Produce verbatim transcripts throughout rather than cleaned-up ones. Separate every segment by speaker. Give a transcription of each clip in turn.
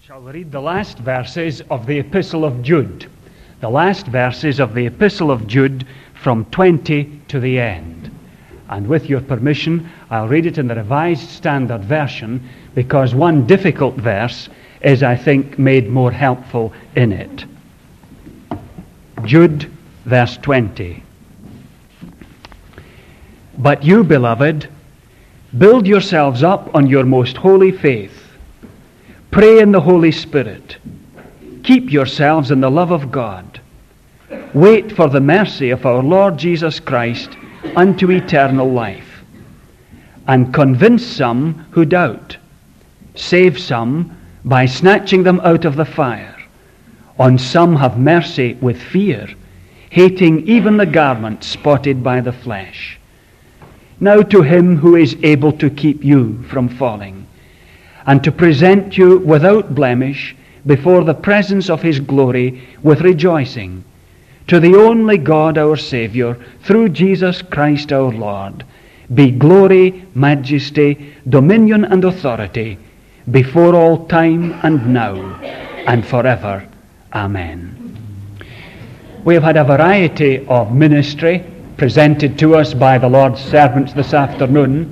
Speaker 1: shall read the last verses of the Epistle of Jude. The last verses of the Epistle of Jude from twenty to the end. And with your permission, I'll read it in the Revised Standard Version because one difficult verse is, I think, made more helpful in it. Jude, verse twenty. But you, beloved, build yourselves up on your most holy faith. Pray in the Holy Spirit. Keep yourselves in the love of God. Wait for the mercy of our Lord Jesus Christ unto eternal life. And convince some who doubt. Save some by snatching them out of the fire. On some have mercy with fear, hating even the garment spotted by the flesh. Now to him who is able to keep you from falling, and to present you without blemish before the presence of his glory with rejoicing, to the only God our Saviour, through Jesus Christ our Lord, be glory, majesty, dominion, and authority, before all time and now, and forever. Amen. We have had a variety of ministry presented to us by the Lord's servants this afternoon,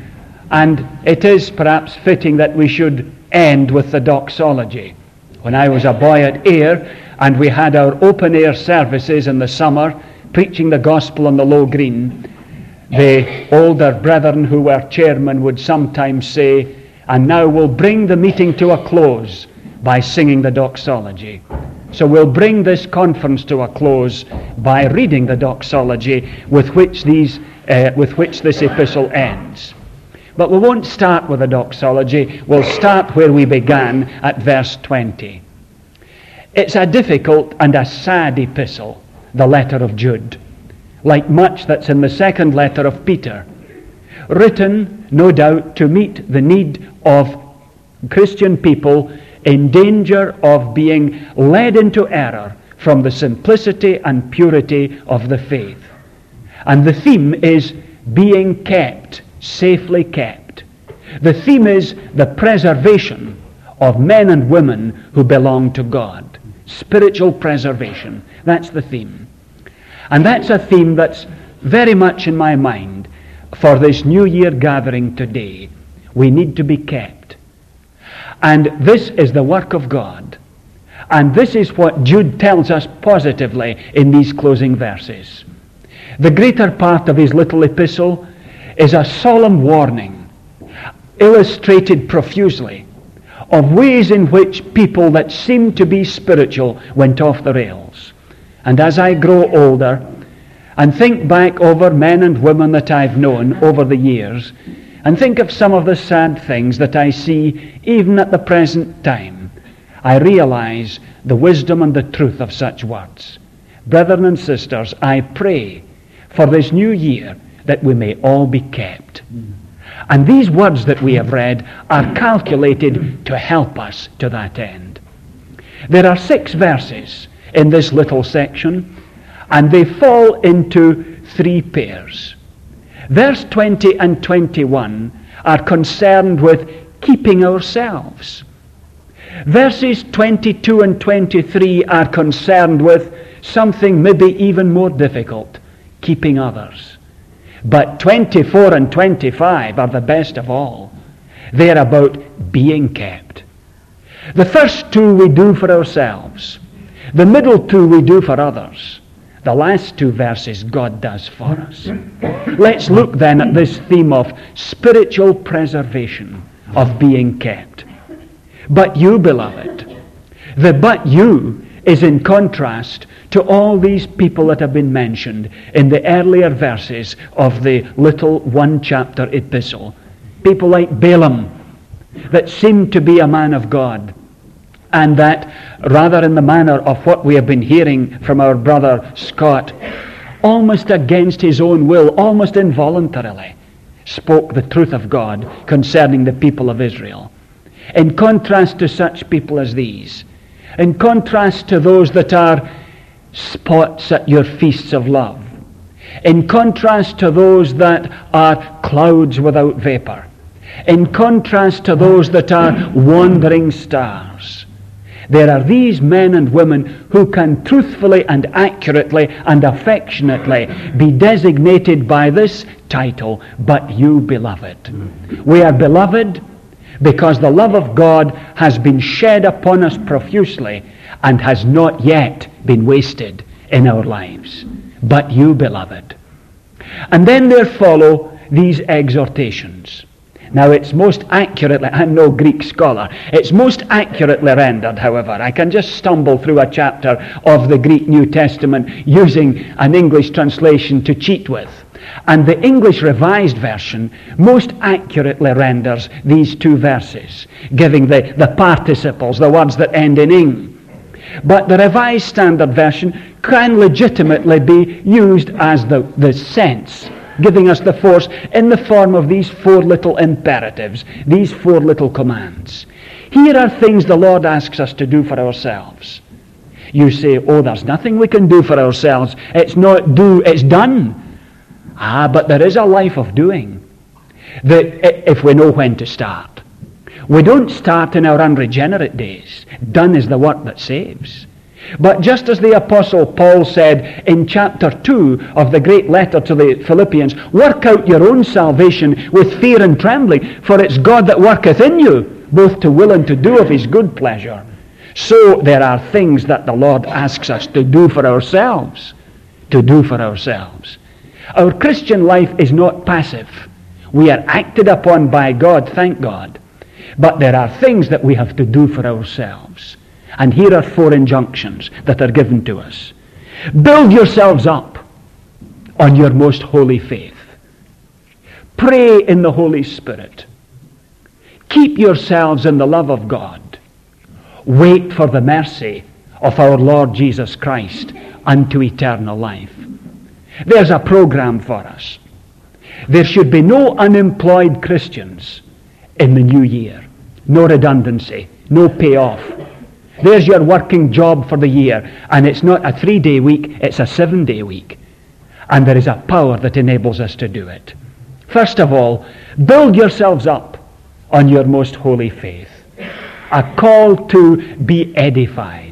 Speaker 1: and it is perhaps fitting that we should end with the doxology. When I was a boy at Ayr, and we had our open-air services in the summer, preaching the gospel on the low green, the older brethren who were chairmen would sometimes say, and now we'll bring the meeting to a close by singing the doxology. So we'll bring this conference to a close by reading the doxology with which these, uh, with which this epistle ends. But we won't start with the doxology. We'll start where we began at verse twenty. It's a difficult and a sad epistle, the letter of Jude, like much that's in the second letter of Peter, written, no doubt, to meet the need of Christian people in danger of being led into error from the simplicity and purity of the faith. And the theme is being kept, safely kept. The theme is the preservation of men and women who belong to God. Spiritual preservation. That's the theme. And that's a theme that's very much in my mind for this New Year gathering today. We need to be kept. And this is the work of God. And this is what Jude tells us positively in these closing verses. The greater part of his little epistle is a solemn warning, illustrated profusely, of ways in which people that seemed to be spiritual went off the rails. And as I grow older and think back over men and women that I've known over the years, and think of some of the sad things that I see even at the present time, I realize the wisdom and the truth of such words. Brethren and sisters, I pray for this new year that we may all be kept. And these words that we have read are calculated to help us to that end. There are six verses in this little section, and they fall into three pairs. Verse twenty and twenty-one are concerned with keeping ourselves. Verses twenty-two and twenty-three are concerned with something maybe even more difficult, keeping others. But twenty-four and twenty-five are the best of all. They're about being kept. The first two we do for ourselves. The middle two we do for others. The last two verses God does for us. Let's look then at this theme of spiritual preservation, of being kept. But you, beloved, the but you is in contrast to all these people that have been mentioned in the earlier verses of the little one-chapter epistle. People like Balaam, that seemed to be a man of God, and that, rather in the manner of what we have been hearing from our brother Scott, almost against his own will, almost involuntarily, spoke the truth of God concerning the people of Israel. In contrast to such people as these, in contrast to those that are spots at your feasts of love, in contrast to those that are clouds without vapor, In contrast to those that are wandering stars, there are these men and women who can truthfully and accurately and affectionately be designated by this title, "But you, beloved." We are beloved because the love of God has been shed upon us profusely and has not yet been wasted in our lives. But you, beloved. And then there follow these exhortations. Now it's most accurately, I'm no Greek scholar, it's most accurately rendered, however. I can just stumble through a chapter of the Greek New Testament using an English translation to cheat with. And the English Revised Version most accurately renders these two verses, giving the, the participles, the words that end in ing. But the Revised Standard Version can legitimately be used as the, the sense, giving us the force in the form of these four little imperatives, these four little commands. Here are things the Lord asks us to do for ourselves. You say, oh, there's nothing we can do for ourselves. It's not do, it's done. Ah, but there is a life of doing, that if we know when to start. We don't start in our unregenerate days. Done is the work that saves. But just as the Apostle Paul said in chapter two of the great letter to the Philippians, work out your own salvation with fear and trembling, for it's God that worketh in you, both to will and to do of his good pleasure. So there are things that the Lord asks us to do for ourselves, to do for ourselves. Our Christian life is not passive. We are acted upon by God, thank God. But there are things that we have to do for ourselves. And here are four injunctions that are given to us. Build yourselves up on your most holy faith. Pray in the Holy Spirit. Keep yourselves in the love of God. Wait for the mercy of our Lord Jesus Christ unto eternal life. There's a program for us. There should be no unemployed Christians in the new year. No redundancy, no payoff. There's your working job for the year, and it's not a three-day week, it's a seven-day week. And there is a power that enables us to do it. First of all, build yourselves up on your most holy faith. A call to be edified.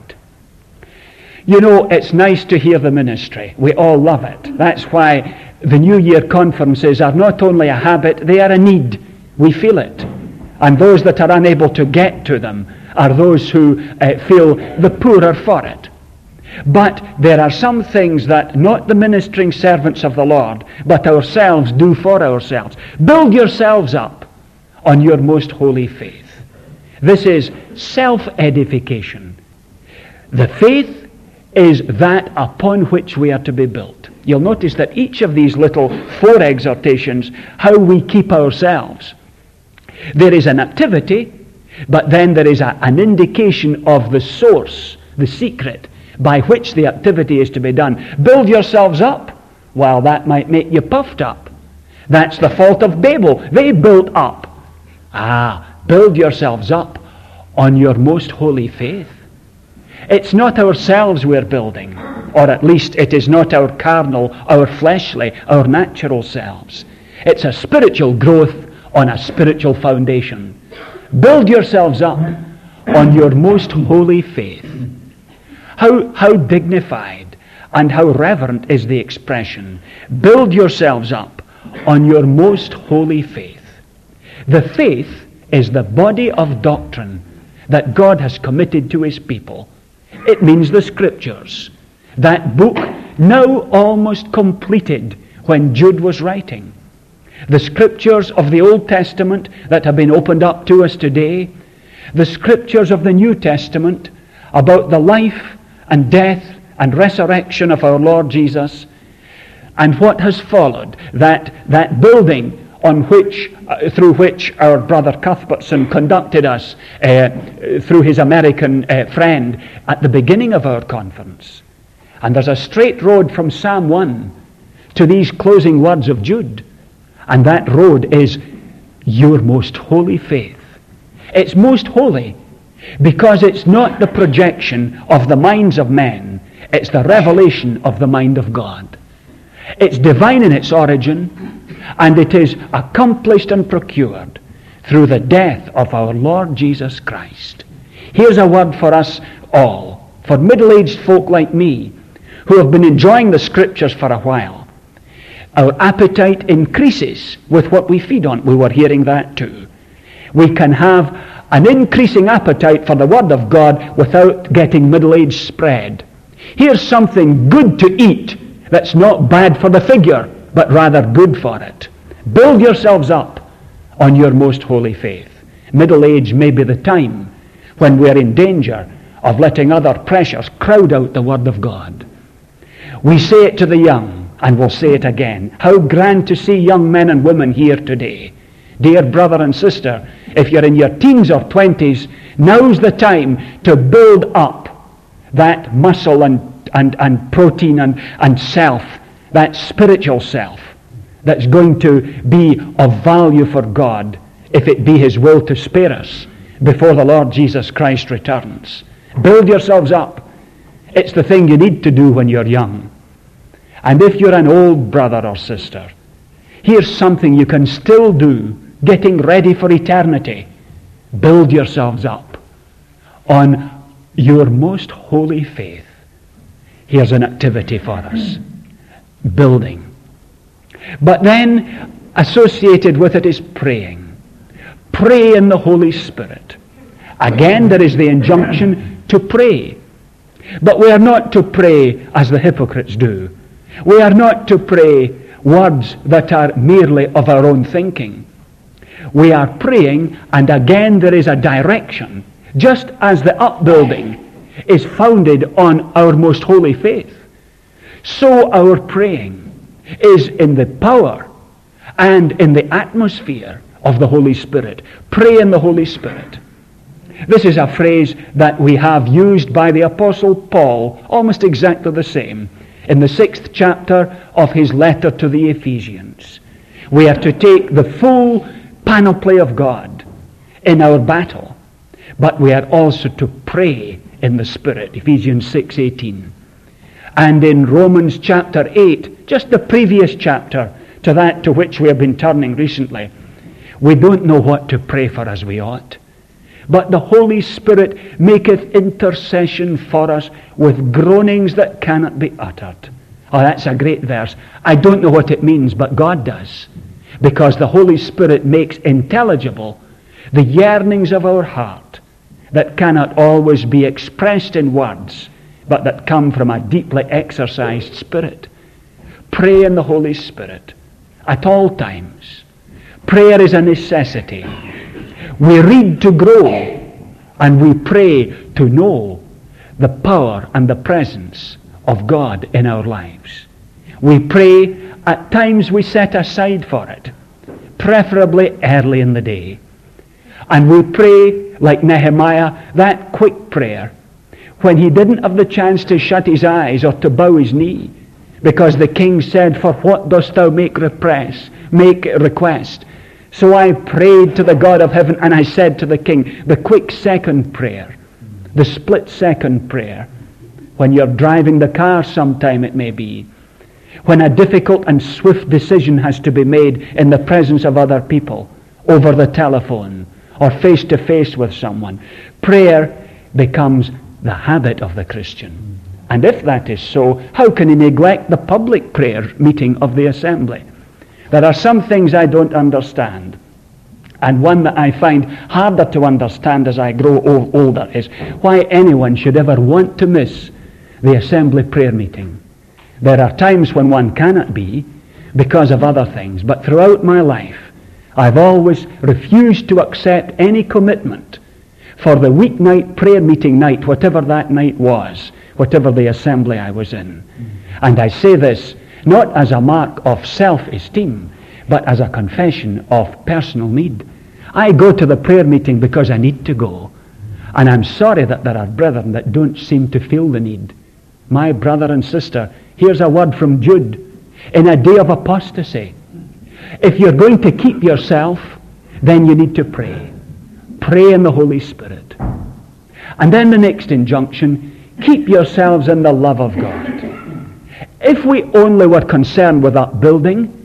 Speaker 1: You know, it's nice to hear the ministry. We all love it. That's why the New Year conferences are not only a habit, they are a need. We feel it. And those that are unable to get to them are those who uh, feel the poorer for it. But there are some things that not the ministering servants of the Lord, but ourselves do for ourselves. Build yourselves up on your most holy faith. This is self-edification. The faith is that upon which we are to be built. You'll notice that each of these little four exhortations, how we keep ourselves. There is an activity, but then there is a, an indication of the source, the secret, by which the activity is to be done. Build yourselves up. Well, that might make you puffed up. That's the fault of Babel. They built up. Ah, build yourselves up on your most holy faith. It's not ourselves we're building, or at least it is not our carnal, our fleshly, our natural selves. It's a spiritual growth on a spiritual foundation. Build yourselves up on your most holy faith. How, how dignified and how reverent is the expression. Build yourselves up on your most holy faith. The faith is the body of doctrine that God has committed to his people. It means the Scriptures. That book now almost completed when Jude was writing. The Scriptures of the Old Testament that have been opened up to us today. The Scriptures of the New Testament about the life and death and resurrection of our Lord Jesus. And what has followed, that, that building on which, uh, through which our brother Cuthbertson conducted us uh, through his American uh, friend at the beginning of our conference. And there's a straight road from Psalm one to these closing words of Jude. And that road is your most holy faith. It's most holy because it's not the projection of the minds of men. It's the revelation of the mind of God. It's divine in its origin, and it is accomplished and procured through the death of our Lord Jesus Christ. Here's a word for us all, for middle-aged folk like me, who have been enjoying the Scriptures for a while. Our appetite increases with what we feed on. We were hearing that too. We can have an increasing appetite for the Word of God without getting middle-age spread. Here's something good to eat that's not bad for the figure, but rather good for it. Build yourselves up on your most holy faith. Middle age may be the time when we're in danger of letting other pressures crowd out the Word of God. We say it to the young, and we'll say it again. How grand to see young men and women here today. Dear brother and sister, if you're in your teens or twenties, now's the time to build up that muscle and, and, and protein and, and self, that spiritual self, that's going to be of value for God, if it be His will to spare us before the Lord Jesus Christ returns. Build yourselves up. It's the thing you need to do when you're young. And if you're an old brother or sister, here's something you can still do, getting ready for eternity. Build yourselves up on your most holy faith. Here's an activity for us. Building. But then, associated with it is praying. Pray in the Holy Spirit. Again, there is the injunction to pray. But we are not to pray as the hypocrites do. We are not to pray words that are merely of our own thinking. We are praying, and again there is a direction, just as the upbuilding is founded on our most holy faith. So our praying is in the power and in the atmosphere of the Holy Spirit. Pray in the Holy Spirit. This is a phrase that we have used by the Apostle Paul, almost exactly the same, in the sixth chapter of his letter to the Ephesians. We are to take the full panoply of God in our battle, but we are also to pray in the Spirit, Ephesians six eighteen. And in Romans chapter eight, just the previous chapter to that to which we have been turning recently, we don't know what to pray for as we ought. But the Holy Spirit maketh intercession for us with groanings that cannot be uttered. Oh, that's a great verse. I don't know what it means, but God does. Because the Holy Spirit makes intelligible the yearnings of our heart that cannot always be expressed in words, but that come from a deeply exercised spirit. Pray in the Holy Spirit at all times. Prayer is a necessity. We read to grow, and we pray to know the power and the presence of God in our lives. We pray, at times we set aside for it, preferably early in the day. And we pray, like Nehemiah, that quick prayer, when he didn't have the chance to shut his eyes or to bow his knee, because the king said, "For what dost thou make repress, make request?" So I prayed to the God of heaven, and I said to the king, the quick second prayer, the split second prayer, when you're driving the car sometime it may be, when a difficult and swift decision has to be made in the presence of other people, over the telephone, or face to face with someone. Prayer becomes the habit of the Christian. And if that is so, how can he neglect the public prayer meeting of the assembly? There are some things I don't understand. And one that I find harder to understand as I grow o- older is why anyone should ever want to miss the assembly prayer meeting. There are times when one cannot be because of other things, but throughout my life I've always refused to accept any commitment for the weeknight prayer meeting night, whatever that night was, whatever the assembly I was in. And I say this not as a mark of self-esteem, but as a confession of personal need. I go to the prayer meeting because I need to go. And I'm sorry that there are brethren that don't seem to feel the need. My brother and sister, here's a word from Jude. In a day of apostasy, if you're going to keep yourself, then you need to pray. Pray in the Holy Spirit. And then the next injunction, keep yourselves in the love of God. If we only were concerned with upbuilding,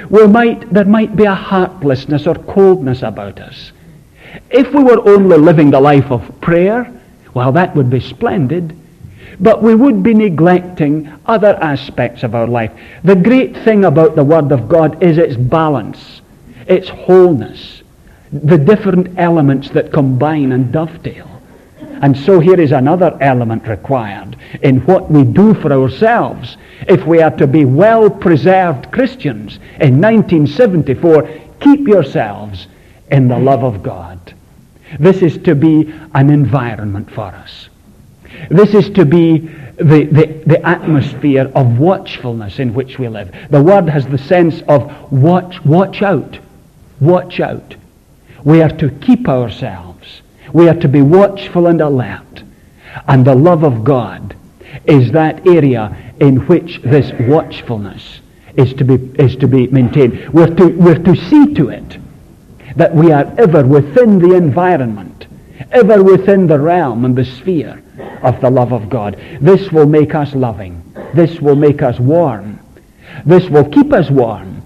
Speaker 1: We might, there might be a heartlessness or coldness about us. If we were only living the life of prayer, well, that would be splendid. But we would be neglecting other aspects of our life. The great thing about the Word of God is its balance, its wholeness, the different elements that combine and dovetail. And so here is another element required in what we do for ourselves if we are to be well-preserved Christians in nineteen seventy-four. Keep yourselves in the love of God. This is to be an environment for us. This is to be the, the, the atmosphere of watchfulness in which we live. The word has the sense of watch, watch out, watch out. We are to keep ourselves. We are to be watchful and alert. And the love of God is that area in which this watchfulness is to be, is to be maintained. We're to, we're to see to it that we are ever within the environment, ever within the realm and the sphere of the love of God. This will make us loving. This will make us warm. This will keep us warm.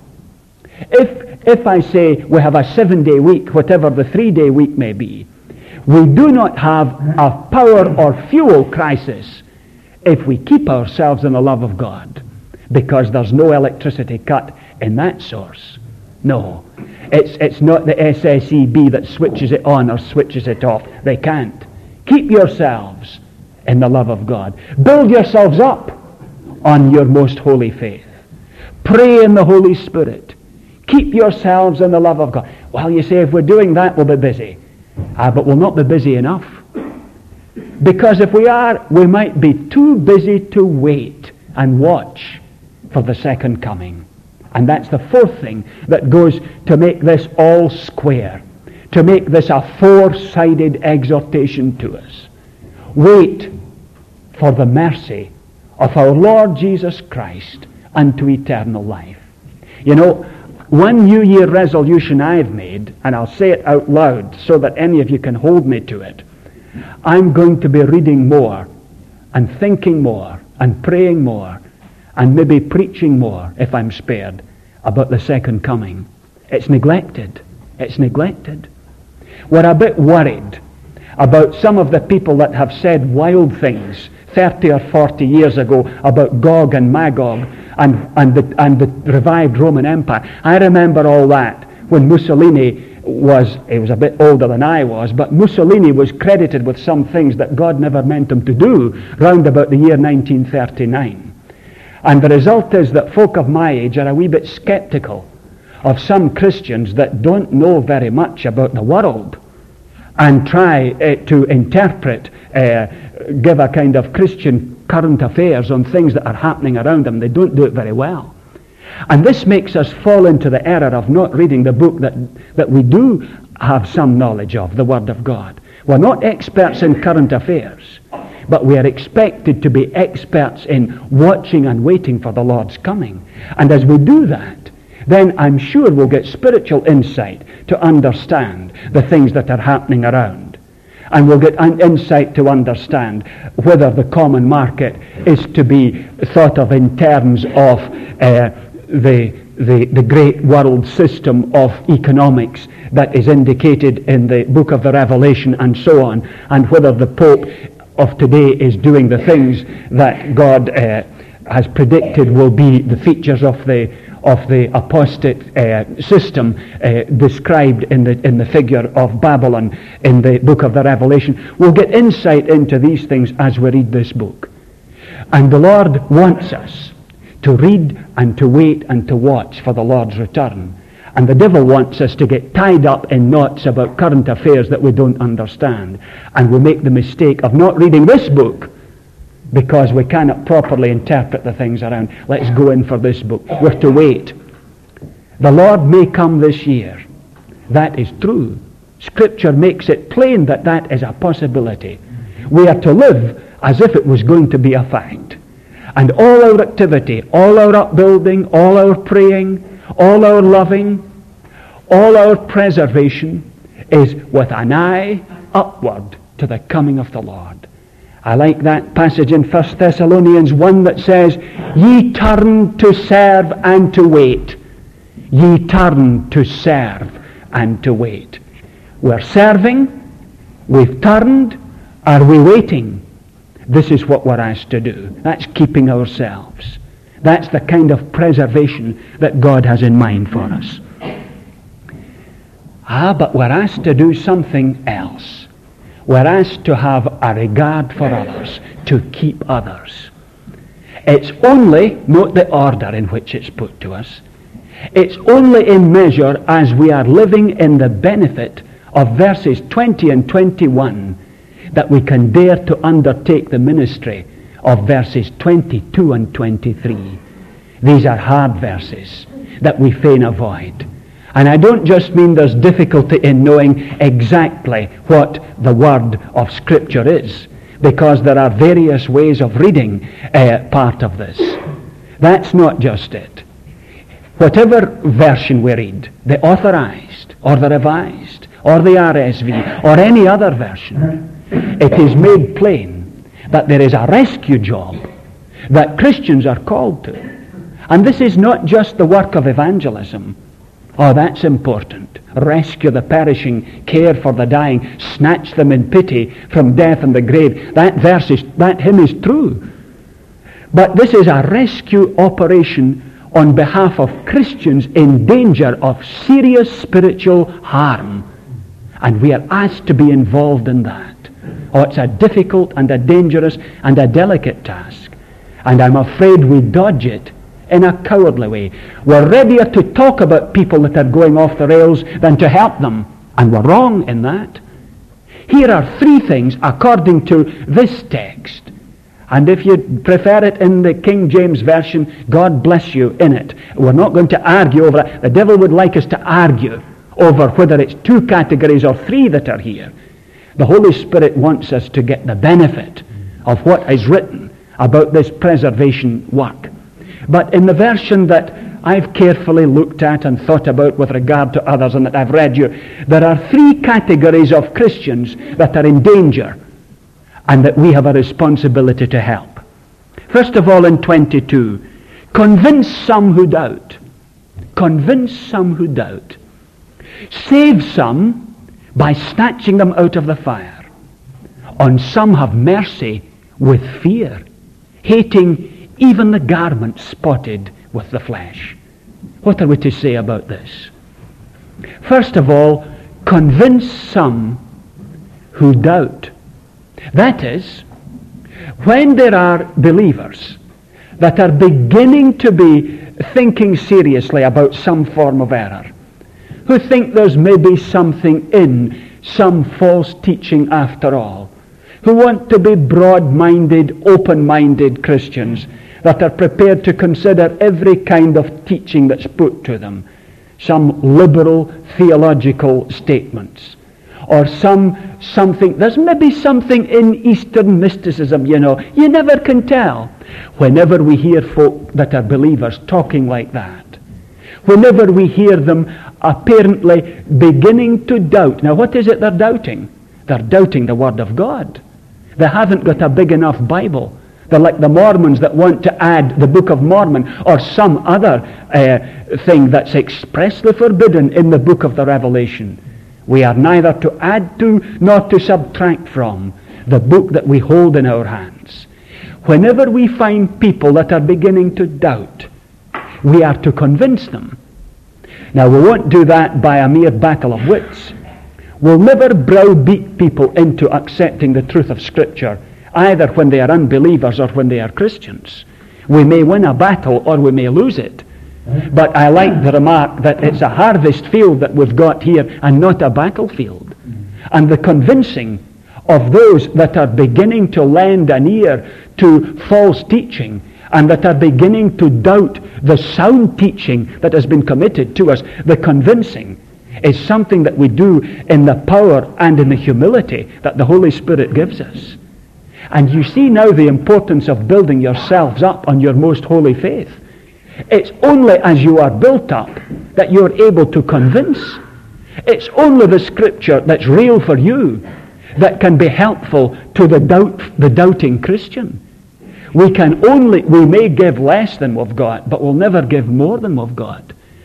Speaker 1: If, if I say we have a seven-day week, whatever the three-day week may be, we do not have a power or fuel crisis if we keep ourselves in the love of God, because there's no electricity cut in that source. No. It's, it's not the S S E B that switches it on or switches it off. They can't. Keep yourselves in the love of God. Build yourselves up on your most holy faith. Pray in the Holy Spirit. Keep yourselves in the love of God. Well, you say, if we're doing that, we'll be busy. Ah, but we'll not be busy enough. Because if we are, we might be too busy to wait and watch for the second coming. And that's the fourth thing that goes to make this all square, to make this a four-sided exhortation to us. Wait for the mercy of our Lord Jesus Christ unto eternal life. You know, one New Year resolution I've made, and I'll say it out loud so that any of you can hold me to it, I'm going to be reading more and thinking more and praying more and maybe preaching more, if I'm spared, about the second coming. It's neglected. It's neglected. We're a bit worried about some of the people that have said wild things thirty or forty years ago about Gog and Magog and, and, the, and the revived Roman Empire. I remember all that when Mussolini was, he was a bit older than I was, but Mussolini was credited with some things that God never meant him to do round about the year nineteen thirty-nine. And the result is that folk of my age are a wee bit skeptical of some Christians that don't know very much about the world and try uh, to interpret, uh, give a kind of Christian current affairs on things that are happening around them. They don't do it very well. And this makes us fall into the error of not reading the book that, that we do have some knowledge of, the Word of God. We're not experts in current affairs, but we are expected to be experts in watching and waiting for the Lord's coming. And as we do that, then I'm sure we'll get spiritual insight to understand the things that are happening around. And we'll get an insight to understand whether the common market is to be thought of in terms of uh, the, the, the great world system of economics that is indicated in the book of the Revelation and so on, and whether the Pope of today is doing the things that God uh, has predicted will be the features of the of the apostate uh, system uh, described in the in the figure of Babylon in the book of the Revelation. We'll get insight into these things as we read this book. And the Lord wants us to read and to wait and to watch for the Lord's return. And the devil wants us to get tied up in knots about current affairs that we don't understand. And we make the mistake of not reading this book because we cannot properly interpret the things around. Let's go in for this book. We're to wait. The Lord may come this year. That is true. Scripture makes it plain that that is a possibility. We are to live as if it was going to be a fact. And all our activity, all our upbuilding, all our praying, all our loving, all our preservation is with an eye upward to the coming of the Lord. I like that passage in First Thessalonians one that says, "Ye turn to serve and to wait. ye turn to serve and to wait. We're serving, we've turned, are we waiting? This is what we're asked to do. That's keeping ourselves. That's the kind of preservation that God has in mind for us. Ah, but we're asked to do something else. We're asked to have a regard for others, to keep others. It's only, note the order in which it's put to us, it's only in measure as we are living in the benefit of verses twenty and twenty-one that we can dare to undertake the ministry of verses twenty-two and twenty-three. These are hard verses that we fain avoid. And I don't just mean there's difficulty in knowing exactly what the word of Scripture is, because there are various ways of reading uh, part of this. That's not just it. Whatever version we read, the Authorized, or the Revised, or the R S V, or any other version, it is made plain that there is a rescue job that Christians are called to. And this is not just the work of evangelism. Oh, that's important. Rescue the perishing, care for the dying, snatch them in pity from death and the grave. That verse is, that hymn is true. But this is a rescue operation on behalf of Christians in danger of serious spiritual harm. And we are asked to be involved in that. Oh, it's a difficult and a dangerous and a delicate task. And I'm afraid we dodge it in a cowardly way. We're readier to talk about people that are going off the rails than to help them. And we're wrong in that. Here are three things according to this text. And if you prefer it in the King James Version, God bless you in it. We're not going to argue over it. The devil would like us to argue over whether it's two categories or three that are here. The Holy Spirit wants us to get the benefit of what is written about this preservation work. But in the version that I've carefully looked at and thought about with regard to others and that I've read you, there are three categories of Christians that are in danger and that we have a responsibility to help. First of all, in twenty-two, convince some who doubt. Convince some who doubt. Save some by snatching them out of the fire. On some have mercy with fear, hating even the garment spotted with the flesh. What are we to say about this? First of all, convince some who doubt. That is, when there are believers that are beginning to be thinking seriously about some form of error, who think there's maybe something in some false teaching after all, who want to be broad-minded, open-minded Christians that are prepared to consider every kind of teaching that's put to them, some liberal theological statements, or some something, there's maybe something in Eastern mysticism, you know, you never can tell. Whenever we hear folk that are believers talking like that, whenever we hear them apparently beginning to doubt. Now, what is it they're doubting? They're doubting the Word of God. They haven't got a big enough Bible. They're like the Mormons that want to add the Book of Mormon or some other uh, thing that's expressly forbidden in the book of the Revelation. We are neither to add to nor to subtract from the book that we hold in our hands. Whenever we find people that are beginning to doubt, we are to convince them. Now, we won't do that by a mere battle of wits. We'll never browbeat people into accepting the truth of Scripture, either when they are unbelievers or when they are Christians. We may win a battle or we may lose it. But I like the remark that it's a harvest field that we've got here and not a battlefield. And the convincing of those that are beginning to lend an ear to false teaching and that are beginning to doubt the sound teaching that has been committed to us, the convincing is something that we do in the power and in the humility that the Holy Spirit gives us. And you see now the importance of building yourselves up on your most holy faith. It's only as you are built up that you're able to convince. It's only the Scripture that's real for you that can be helpful to the doubt, the doubting Christian. We can only, we may give less than we've got, but we'll never give more than we've got.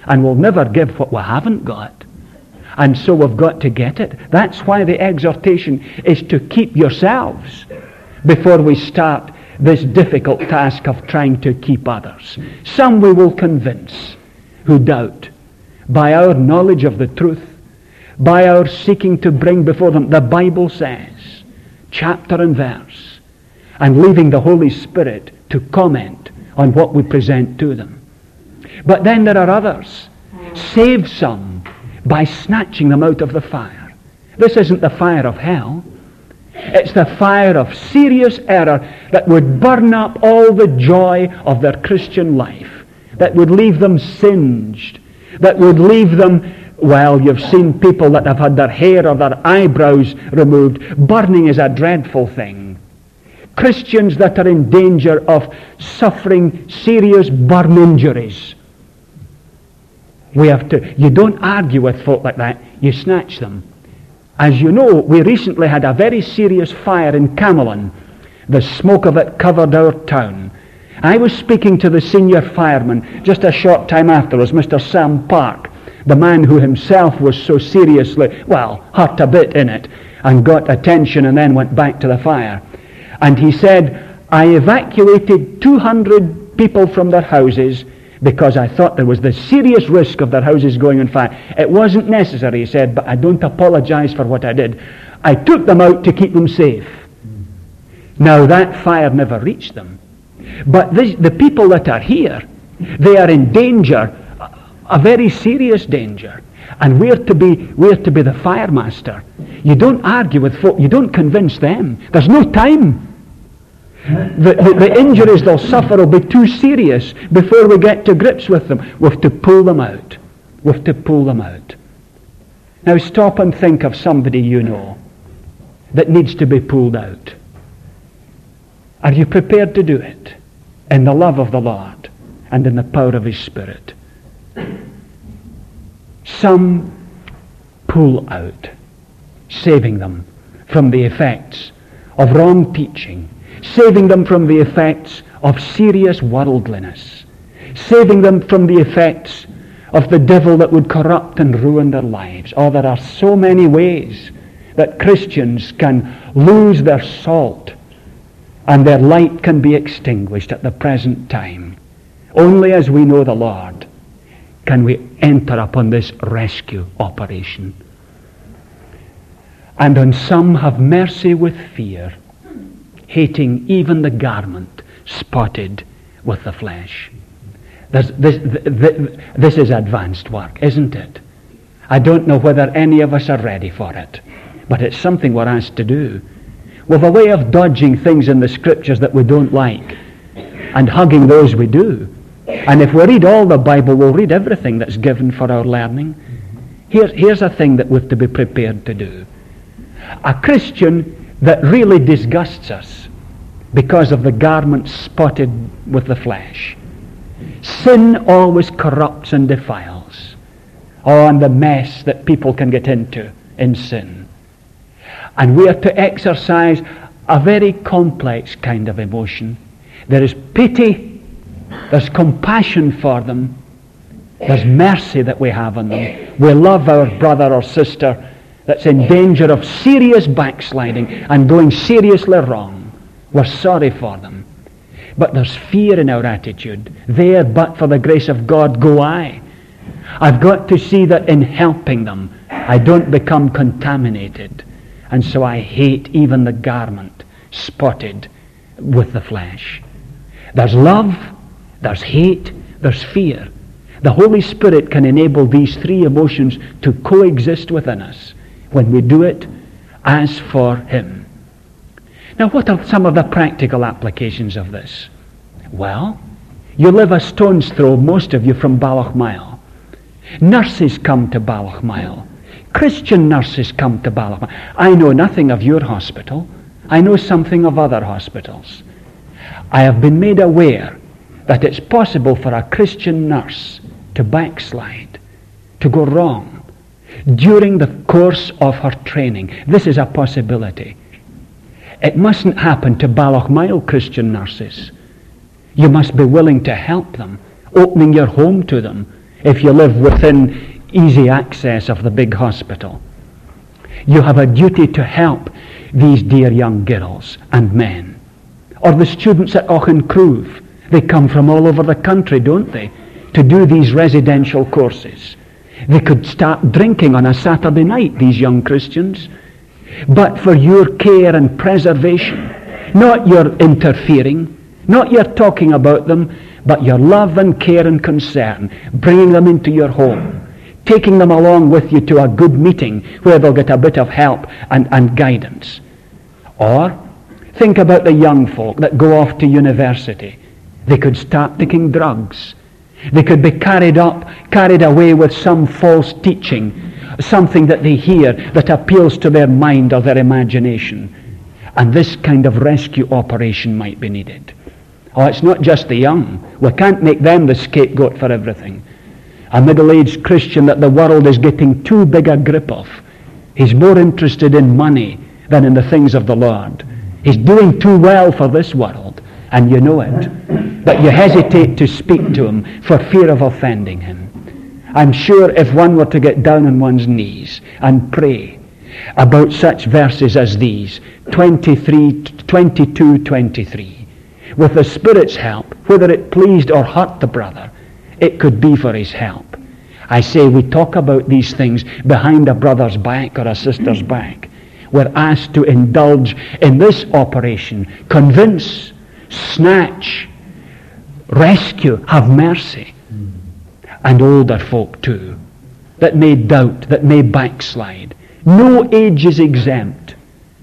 Speaker 1: and we'll never give what we haven't got. And so we've got to get it. That's why the exhortation is to keep yourselves before we start this difficult task of trying to keep others. Some we will convince who doubt by our knowledge of the truth, by our seeking to bring before them the Bible says, chapter and verse, and leaving the Holy Spirit to comment on what we present to them. But then there are others. Save some by snatching them out of the fire. This isn't the fire of hell. It's the fire of serious error that would burn up all the joy of their Christian life, that would leave them singed, that would leave them, well, you've seen people that have had their hair or their eyebrows removed. Burning is a dreadful thing. Christians that are in danger of suffering serious burn injuries. We have to, you don't argue with folk like that, you snatch them. As you know, we recently had a very serious fire in Camelon. The smoke of it covered our town. I was speaking to the senior fireman just a short time afterwards, Mister Sam Park, the man who himself was so seriously, well, hurt a bit in it, and got attention and then went back to the fire. And he said, I evacuated two hundred people from their houses because I thought there was the serious risk of their houses going on fire. It wasn't necessary, he said, but I don't apologize for what I did. I took them out to keep them safe. Now that fire never reached them. But this, the people that are here, they are in danger, a very serious danger. And we're to be, we're to be the fire master. You don't argue with folk, you don't convince them. There's no time. The, the, the injuries they'll suffer will be too serious before we get to grips with them. We have to pull them out. We have to pull them out. Now stop and think of somebody you know that needs to be pulled out. Are you prepared to do it in the love of the Lord and in the power of His Spirit? Some pull out, saving them from the effects of wrong teaching, saving them from the effects of serious worldliness, saving them from the effects of the devil that would corrupt and ruin their lives. Oh, there are so many ways that Christians can lose their salt and their light can be extinguished at the present time. Only as we know the Lord can we enter upon this rescue operation. And on some have mercy with fear, hating even the garment spotted with the flesh. There's, this, this, this is advanced work, isn't it? I don't know whether any of us are ready for it, but it's something we're asked to do. We've a way of dodging things in the Scriptures that we don't like and hugging those we do. And if we read all the Bible, we'll read everything that's given for our learning. Here, here's a thing that we've to be prepared to do. A Christian that really disgusts us because of the garment spotted with the flesh. Sin always corrupts and defiles. Oh, and the mess that people can get into in sin. And we are to exercise a very complex kind of emotion. There is pity, there's compassion for them, there's mercy that we have on them. We love our brother or sister that's in danger of serious backsliding and going seriously wrong. We're sorry for them. But there's fear in our attitude. There, but for the grace of God, go I. I've got to see that in helping them, I don't become contaminated. And so I hate even the garment spotted with the flesh. There's love, there's hate, there's fear. The Holy Spirit can enable these three emotions to coexist within us when we do it as for Him. Now, what are some of the practical applications of this? Well, you live a stone's throw, most of you, from Ballochmyle. Nurses come to Ballochmyle. Christian nurses come to Ballochmyle. I know nothing of your hospital. I know something of other hospitals. I have been made aware that it's possible for a Christian nurse to backslide, to go wrong, during the course of her training. This is a possibility. It mustn't happen to Ballochmyle Christian nurses. You must be willing to help them, opening your home to them, if you live within easy access of the big hospital. You have a duty to help these dear young girls and men. Or the students at Auchencruve. They come from all over the country, don't they, to do these residential courses. They could start drinking on a Saturday night, these young Christians. But for your care and preservation, not your interfering, not your talking about them, but your love and care and concern, bringing them into your home, taking them along with you to a good meeting where they'll get a bit of help and, and guidance. Or think about the young folk that go off to university. They could start taking drugs. They could be carried up, carried away with some false teaching, something that they hear that appeals to their mind or their imagination. And this kind of rescue operation might be needed. Oh, it's not just the young. We can't make them the scapegoat for everything. A middle-aged Christian that the world is getting too big a grip of. He's more interested in money than in the things of the Lord. He's doing too well for this world, and you know it. But you hesitate to speak to him for fear of offending him. I'm sure if one were to get down on one's knees and pray about such verses as these, twenty-three, twenty-two, twenty-three, with the Spirit's help, whether it pleased or hurt the brother, it could be for his help. I say we talk about these things behind a brother's back or a sister's back. We're asked to indulge in this operation, convince, snatch, rescue, have mercy. And older folk too, that may doubt, that may backslide. No age is exempt.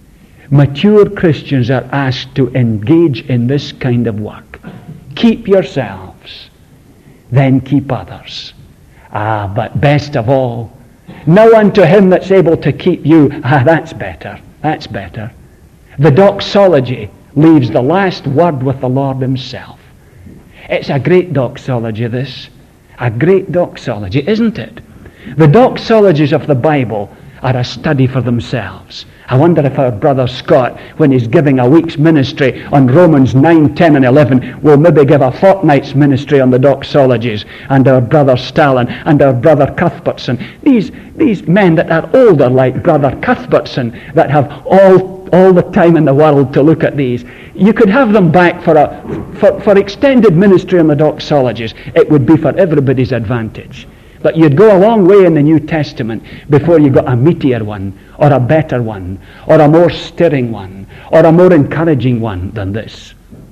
Speaker 1: Mature Christians are asked to engage in this kind of work. Keep yourselves, then keep others. Ah, but best of all, now unto him that's able to keep you. Ah, that's better, that's better. The doxology leaves the last word with the Lord himself. It's a great doxology, this. A great doxology, isn't it? The doxologies of the Bible are a study for themselves. I wonder if our brother Scott, when he's giving a week's ministry on Romans nine, ten and eleven, will maybe give a fortnight's ministry on the doxologies, and our brother Stalin and our brother Cuthbertson. These, these men that are older, like brother Cuthbertson, that have all, all the time in the world to look at these. You could have them back for, a, for, for extended ministry on the doxologies. It would be for everybody's advantage. But you'd go a long way in the New Testament before you got a meatier one, or a better one, or a more stirring one, or a more encouraging one than this.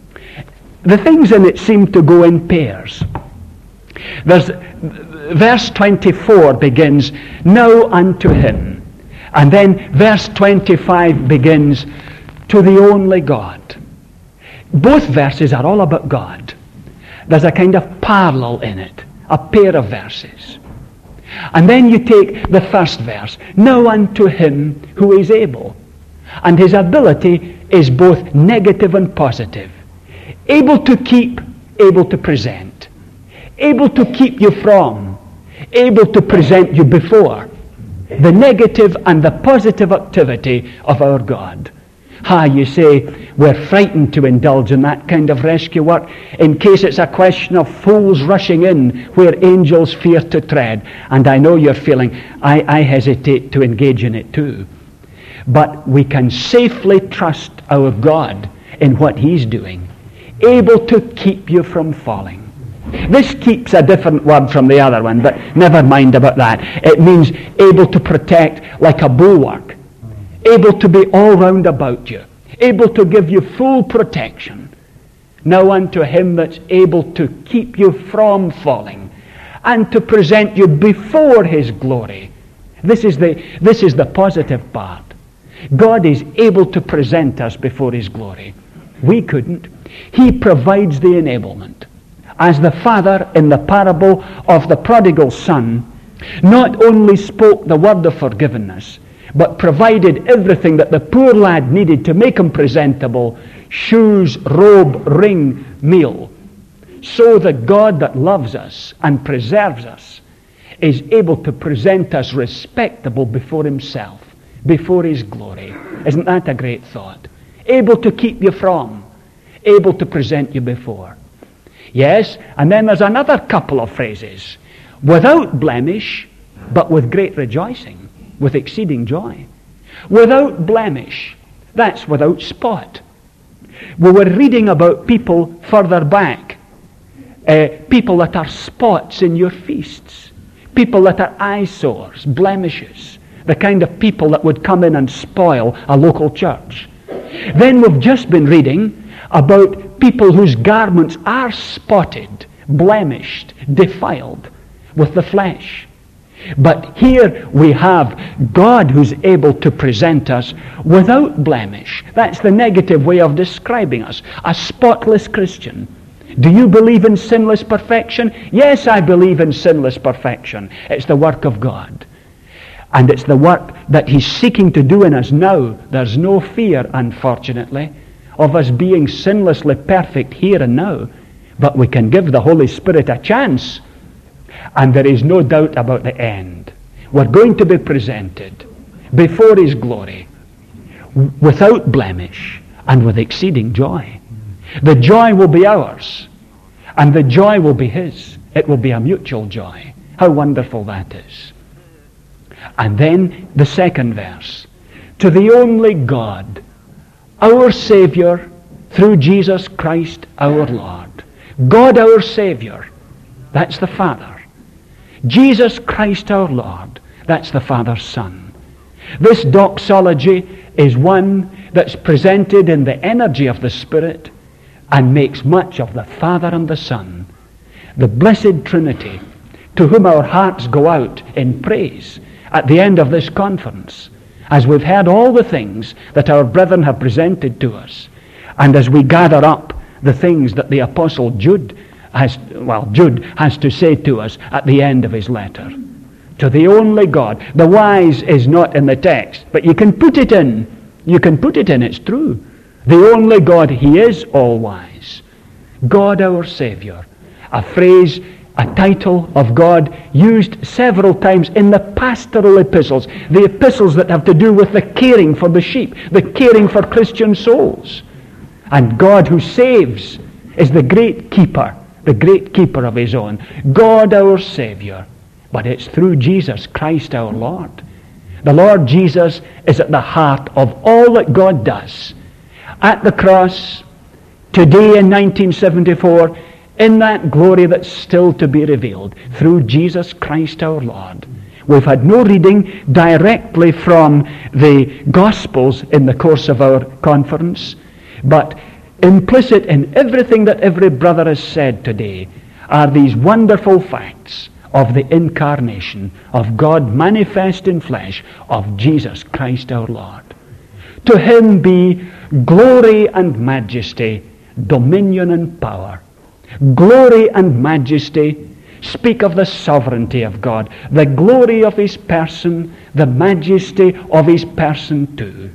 Speaker 1: The things in it seem to go in pairs. There's, verse twenty-four begins, now unto him. And then verse twenty-five begins, to the only God. Both verses are all about God. There's a kind of parallel in it, a pair of verses. And then you take the first verse, now unto him who is able. And his ability is both negative and positive. Able to keep, able to present. Able to keep you from, able to present you before. The negative and the positive activity of our God. Ah, you say, we're frightened to indulge in that kind of rescue work in case it's a question of fools rushing in where angels fear to tread. And I know you're feeling, I, I hesitate to engage in it too. But we can safely trust our God in what he's doing, able to keep you from falling. This keeps a different word from the other one, but never mind about that. It means able to protect like a bulwark. Able to be all round about you, able to give you full protection. Now unto him that's able to keep you from falling and to present you before his glory. This is the, this is the positive part. God is able to present us before his glory. We couldn't. He provides the enablement. As the father in the parable of the prodigal son not only spoke the word of forgiveness, but provided everything that the poor lad needed to make him presentable, shoes, robe, ring, meal. So the God that loves us and preserves us is able to present us respectable before himself, before his glory. Isn't that a great thought? Able to keep you from, able to present you before. Yes, and then there's another couple of phrases. Without blemish, but with great rejoicing, with exceeding joy. Without blemish, that's without spot. We were reading about people further back, uh, people that are spots in your feasts, people that are eyesores, blemishes, the kind of people that would come in and spoil a local church. Then we've just been reading about people whose garments are spotted, blemished, defiled with the flesh. But here we have God who's able to present us without blemish. That's the negative way of describing us. A spotless Christian. Do you believe in sinless perfection? Yes, I believe in sinless perfection. It's the work of God. And it's the work that He's seeking to do in us now. There's no fear, unfortunately, of us being sinlessly perfect here and now. But we can give the Holy Spirit a chance. And there is no doubt about the end. We're going to be presented before His glory without blemish and with exceeding joy. The joy will be ours, and the joy will be His. It will be a mutual joy. How wonderful that is. And then the second verse. To the only God, our Savior, through Jesus Christ our Lord. God our Savior, that's the Father. Jesus Christ our Lord, that's the Father's Son. This doxology is one that's presented in the energy of the Spirit and makes much of the Father and the Son, the blessed Trinity, to whom our hearts go out in praise at the end of this conference, as we've heard all the things that our brethren have presented to us, and as we gather up the things that the Apostle Jude has, well, Jude has to say to us at the end of his letter. To the only God. The wise is not in the text, but you can put it in. You can put it in, it's true. The only God, He is all-wise. God our Savior. A phrase, a title of God used several times in the pastoral epistles, the epistles that have to do with the caring for the sheep, the caring for Christian souls. And God who saves is the great keeper, the great keeper of His own. God our Savior. But it's through Jesus Christ our Lord. The Lord Jesus is at the heart of all that God does. At the cross, today in nineteen seventy-four, in that glory that's still to be revealed, through Jesus Christ our Lord. We've had no reading directly from the Gospels in the course of our conference, but implicit in everything that every brother has said today are these wonderful facts of the incarnation of God manifest in flesh, of Jesus Christ our Lord. To Him be glory and majesty, dominion and power. Glory and majesty speak of the sovereignty of God, the glory of His person, the majesty of His person too.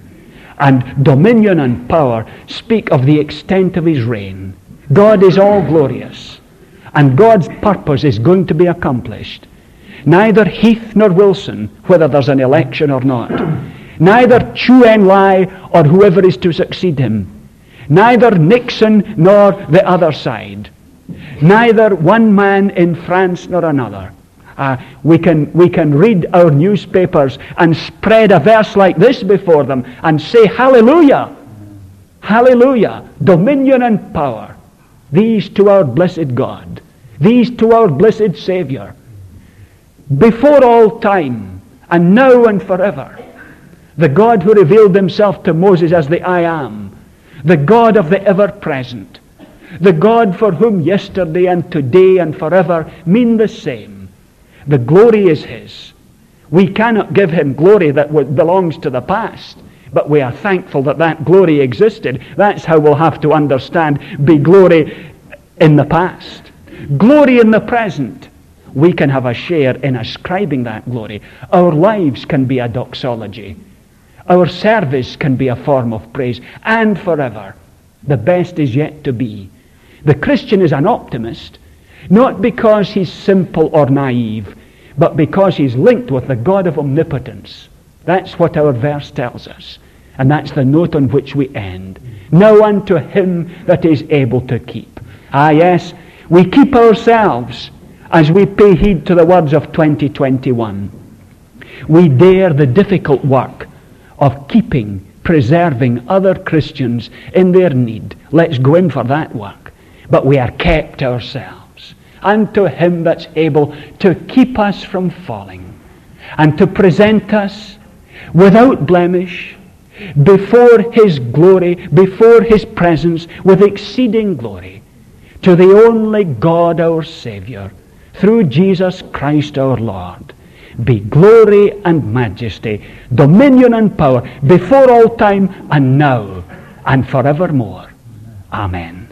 Speaker 1: And dominion and power speak of the extent of His reign. God is all glorious, and God's purpose is going to be accomplished. Neither Heath nor Wilson, whether there's an election or not, neither Chu En-lai or whoever is to succeed him, neither Nixon nor the other side, neither one man in France nor another. Uh, we can we can read our newspapers and spread a verse like this before them and say, hallelujah, hallelujah, dominion and power, these to our blessed God, these to our blessed Savior, before all time, and now and forever. The God who revealed Himself to Moses as the I Am, the God of the ever-present, the God for whom yesterday and today and forever mean the same. The glory is His. We cannot give Him glory that belongs to the past, but we are thankful that that glory existed. That's how we'll have to understand be glory in the past. Glory in the present. We can have a share in ascribing that glory. Our lives can be a doxology. Our service can be a form of praise. And forever, the best is yet to be. The Christian is an optimist, not because he's simple or naive, but because he's linked with the God of omnipotence. That's what our verse tells us. And that's the note on which we end. Now unto Him that is able to keep. Ah yes, we keep ourselves, as we pay heed to the words of twenty twenty-one, we dare the difficult work of keeping, preserving other Christians in their need. Let's go in for that work. But we are kept ourselves. And to him that's able to keep us from falling, and to present us without blemish before his glory, before his presence, with exceeding glory, to the only God our Saviour, through Jesus Christ our Lord, be glory and majesty, dominion and power, before all time and now and forevermore. Amen.